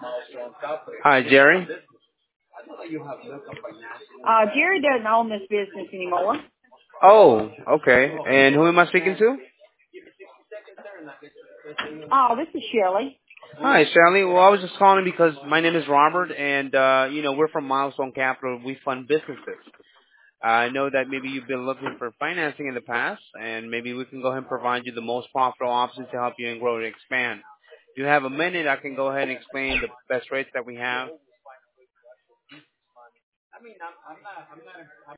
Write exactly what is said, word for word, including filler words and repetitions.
Hi, Jerry. Uh, Jerry doesn't own this business anymore. Oh, okay. And who am I speaking to? Oh, this is Shelley. Hi, Sally. Well, I was just calling because my name is Robert, and uh, you know we're from Milestone Capital. We fund businesses. I know that maybe you've been looking for financing in the past, and maybe we can go ahead and provide you the most profitable options to help you and grow and expand. If you have a minute, I can go ahead and explain the best rates that we have.